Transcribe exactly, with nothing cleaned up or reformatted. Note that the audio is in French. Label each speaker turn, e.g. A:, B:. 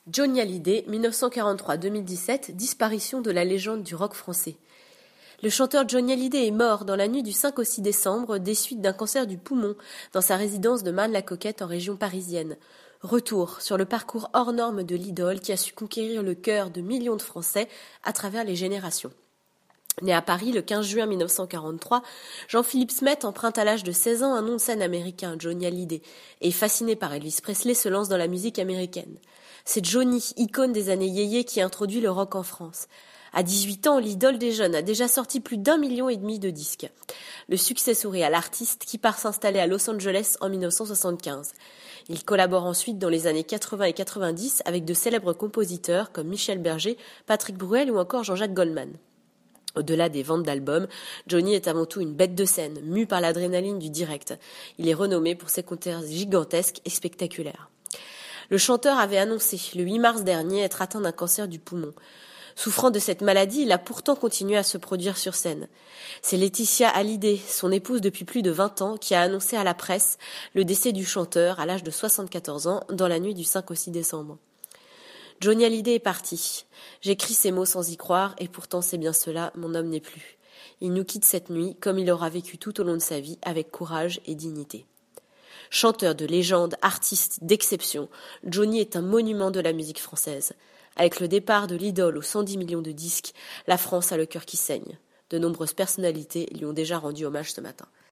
A: Johnny Hallyday, mille neuf cent quarante-trois à deux mille dix-sept, disparition de la légende du rock français. Le chanteur Johnny Hallyday est mort dans la nuit du cinq au six décembre des suites d'un cancer du poumon dans sa résidence de Marne-la-Coquette en région parisienne. Retour sur le parcours hors norme de l'idole qui a su conquérir le cœur de millions de Français à travers les générations. Né à Paris le quinze juin mille neuf cent quarante-trois, Jean-Philippe Smet emprunte à l'âge de seize ans un nom de scène américain, Johnny Hallyday, et fasciné par Elvis Presley se lance dans la musique américaine. C'est Johnny, icône des années yéyé, qui introduit le rock en France. À dix-huit ans, l'idole des jeunes a déjà sorti plus d'un million et demi de disques. Le succès sourit à l'artiste qui part s'installer à Los Angeles en mille neuf cent soixante-quinze. Il collabore ensuite dans les années quatre-vingts et quatre-vingt-dix avec de célèbres compositeurs comme Michel Berger, Patrick Bruel ou encore Jean-Jacques Goldman. Au-delà des ventes d'albums, Johnny est avant tout une bête de scène, mue par l'adrénaline du direct. Il est renommé pour ses concerts gigantesques et spectaculaires. Le chanteur avait annoncé le huit mars dernier être atteint d'un cancer du poumon. Souffrant de cette maladie, il a pourtant continué à se produire sur scène. C'est Laetitia Hallyday, son épouse depuis plus de vingt ans, qui a annoncé à la presse le décès du chanteur à l'âge de soixante-quatorze ans dans la nuit du cinq au six décembre. Johnny Hallyday est parti. J'écris ces mots sans y croire, et pourtant c'est bien cela, mon homme n'est plus. Il nous quitte cette nuit, comme il aura vécu tout au long de sa vie, avec courage et dignité. Chanteur de légende, artiste d'exception, Johnny est un monument de la musique française. Avec le départ de l'idole aux cent dix millions de disques, la France a le cœur qui saigne. De nombreuses personnalités lui ont déjà rendu hommage ce matin.